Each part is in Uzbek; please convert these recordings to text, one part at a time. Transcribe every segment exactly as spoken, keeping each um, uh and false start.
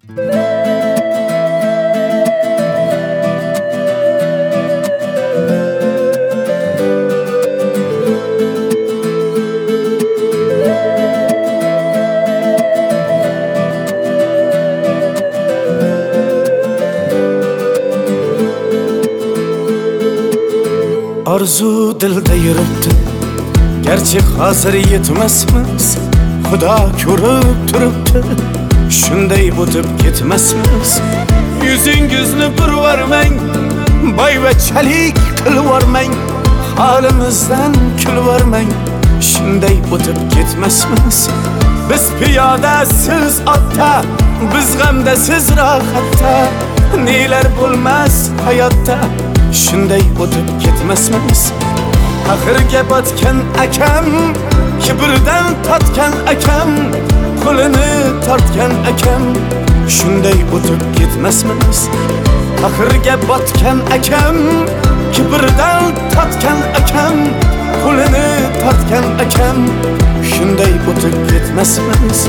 Arzu dilda yuribdi, gerçi hozir yetmasmiz. Xudo ko'rib turibdi, shunday o'tib ketmasmiz. Yuzingizni burvarmang, boyvachalik qilvormang, holimizdan kulvormang, shunday o'tib ketmasmiz. Biz piyoda, siz otda, biz g'amda, siz rohatda, nelar bo'lmas hayotda, shunday o'tib ketmasmiz. Axirga botgan akam, kibrdan totgan akam, qo'lini tortgan akam, shunday o'tib ketmasmiz. Axirga botgan akam, kibrdan totgan akam, qo'lini tortgan akam, shunday o'tib ketmasmiz.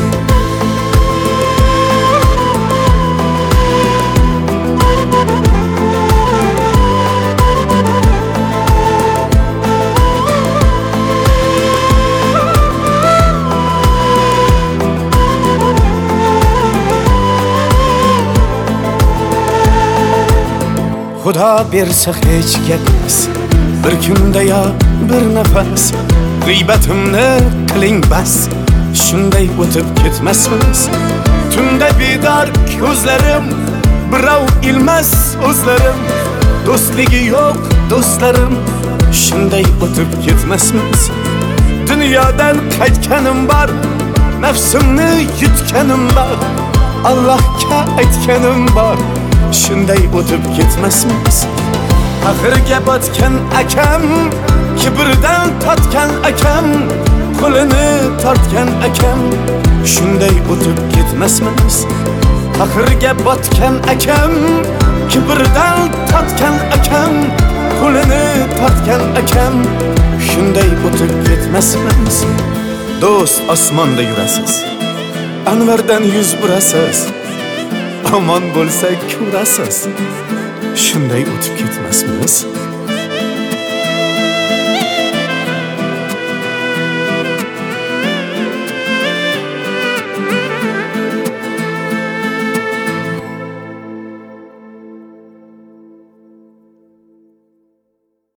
Xudo bersa hech gapmas, bir kunda yo bir nafas, g'iybatimni qiling bas, shunday o'tib ketmasmiz. Tunda bedor ko'zlarim, birov ilmas o'zlarim, do'stligi yo'q do'stlarim, shunday o'tib ketmasmiz. Dunyodan qaytganim bor, nafsimni yutganim bor, Allohga aytganim bor, shunday o'tib ketmasmiz. Axirga botgan akam, kibrdan totgan akam, qo'lini tortgan akam, shunday o'tib ketmasmiz. Axirga botgan akam, kibrdan totgan akam, qo'lini tortgan akam, shunday o'tib ketmasmiz. Do'st, osmonda yurasiz, anvardan yuz burasiz, omon bo'lsak ko'rasiz, shunday o'tib ketmasmiz.